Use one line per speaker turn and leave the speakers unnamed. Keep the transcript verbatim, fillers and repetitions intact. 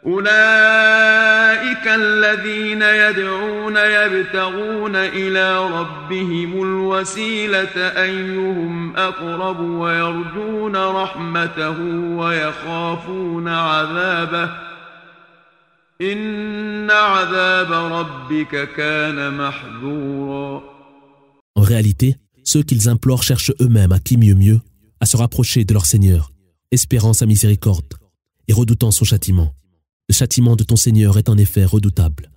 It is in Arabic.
أولئك الذين يدعون يبتغون إلى ربهم الوسيلة أيهم أقرب ويرجون رحمته ويخافون عذابه إن عذاب ربك كان محذورا.
En réalité, ceux qu'ils implorent cherchent eux-mêmes à qui mieux mieux à se rapprocher de leur Seigneur, espérant sa miséricorde et redoutant son châtiment. Le châtiment de ton Seigneur est en effet redoutable.